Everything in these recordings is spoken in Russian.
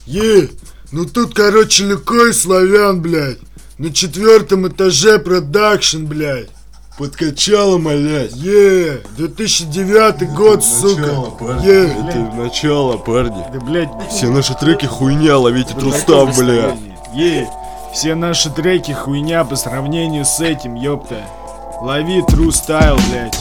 Ну тут, короче, Люкой Славян, блядь. На 4-м этаже продакшн, блядь. Подкачало, малять. 2009 год, сука. Это начало, парни. Да, блядь. Все наши треки хуйня, ловите трустав, бля. Все наши треки хуйня по сравнению с этим, ёпта. Лови true style, блядь.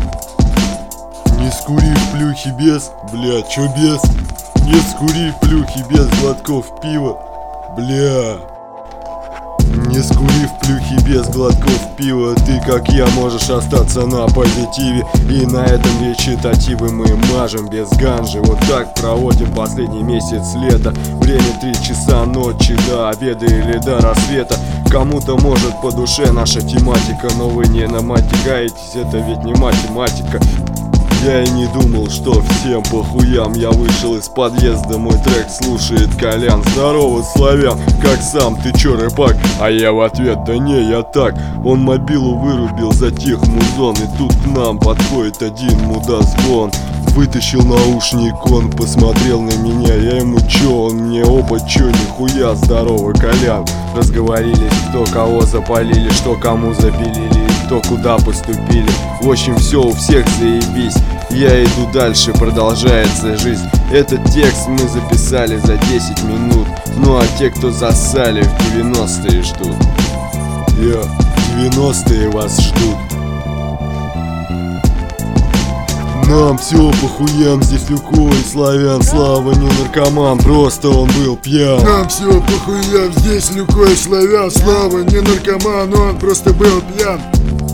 Не скури в плюхе без, бля, чё без? Не скури в плюхе без глотков пива, бля. Не скури в плюхе без глотков пива. Ты, как я, можешь остаться на позитиве. И на этом вегетативы мы мажем без ганжи. Вот так проводим последний месяц лета. Время 3 часа ночи до обеда или до рассвета. Кому-то может по душе наша тематика, но вы не наматигаетесь, это ведь не математика. Я и не думал, что всем похуям. Я вышел из подъезда, мой трек слушает Колян. Здорово, Славян, как сам, ты чё, рэпак? А я в ответ, да не, я так. Он мобилу вырубил, затих музон. И тут к нам подходит один мудозвон. Вытащил наушник, он посмотрел на меня. Я ему чё, он мне оба чё, нихуя. Здорово, Колян. Разговорились, кто кого запалили, что кому запилили, кто куда поступили. В общем, все у всех заебись. Я иду дальше, продолжается жизнь. Этот текст мы записали за 10 минут. Ну а те, кто засали, в 90-е ждут. 90-е вас ждут. Нам все по хуям, здесь Люкой Славян. Слава не наркоман, просто он был пьян. Нам все по хуям, здесь Люкой Славян. Слава не наркоман, он просто был пьян.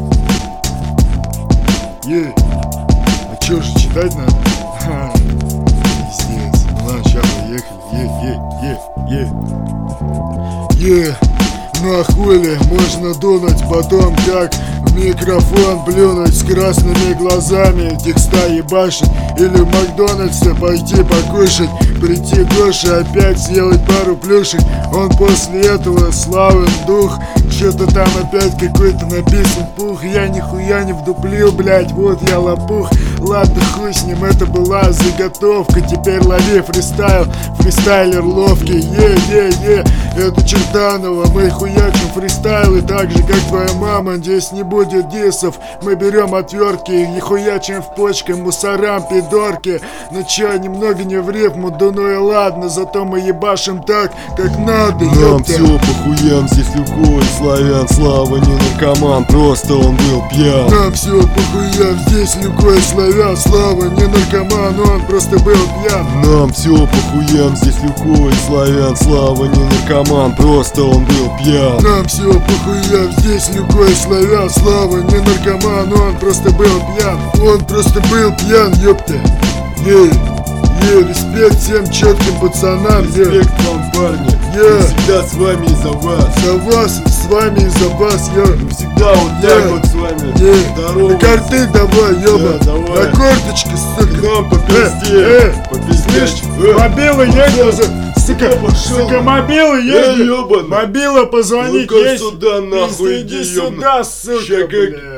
А чё же читать надо? Пиздец. Ну ладно, сейчас поехали. Ну а хули, можно дунуть потом как в микрофон плюнуть с красными глазами, текста ебашить. Или в Макдональдсе пойти покушать, прийти Гоша опять сделать пару плюшек. Он после этого славен дух. Что-то там опять какой-то написан пух. Я нихуя не вдуплил, блять, вот я лопух. Ладно, хуй с ним, это была заготовка. Теперь лови фристайл, фристайлер ловкий. Это Чертанова, мы хуячим фристайлы так же, как твоя мама. Здесь не будет дисов, мы берем отвертки и хуячим в почки мусорам, пидорки. Ну чё, немного не в рифму, да ну и ладно. Зато мы ебашим так, как надо, Нам ёпта. все по хуям, здесь Люкой Славян. Слава не наркоман, просто он был пьян. Нам все по хуям, здесь Люкой Славян. Слава не наркоман, он просто был пьян. Нам все по хуям, здесь Люкой Славян. Слава не наркоман, просто он был пьян. Нам все по хуям, здесь Люкой Славян. Слава не наркоман, он просто был пьян. Он просто был пьян, ёпта. Респект всем четким пацанам. Респект вам, парни. Мы всегда с вами и за вас. За вас, с вами и за вас, Мы всегда вот так вот с вами. Здорово. На карты давай, ёба. давай. На корточки, сука. К нам по пизде. По пизде. Мобила едет, сука, мобила едет. ёбаный. Мобила позвонить Ну-ка есть. сюда, нахуй, Иди иди, сюда, сука, Ща как блядь.